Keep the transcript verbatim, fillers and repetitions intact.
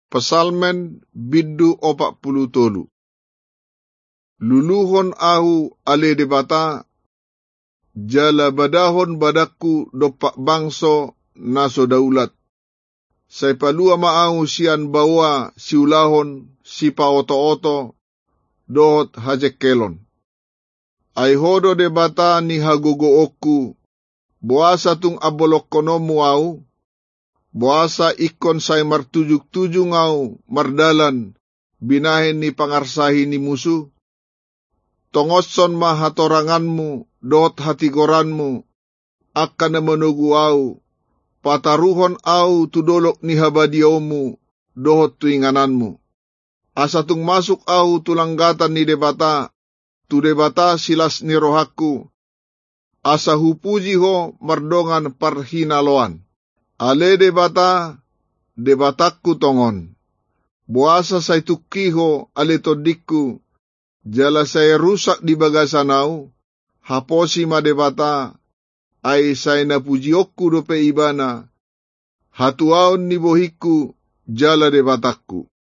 Pesalmen biddu opak puluh tolu. Luluhon ahu ale debata, jala badahon badaku dopak bangso naso daulat. Say palua maahu sian bawa siulahon si paoto-oto dohot hajek kelon. Ay hodo debata ni hagogo oku, buasa tung abolok konomu au, buasa ikon say martujuk-tujung au mardalan, binahin ni pangarsahi ni musuh. Tongotson mahatoranganmu, dot hatigoranmu, akan na menugu au, pataruhon au tudolok ni habadiomu, dohot tuingananmu. Asatung masuk au tulanggatan ni debata, tu debata silas ni rohaku, asa hupuji ho mardongan parhinaloan. Ale debata, debatakku tongon. Buasa say tukiho ale todikku, jala saya rusak di bagasanau, haposi ma debata, ay say napujiokku dope ibana, hatuaon ni bohiku, jala debatakku.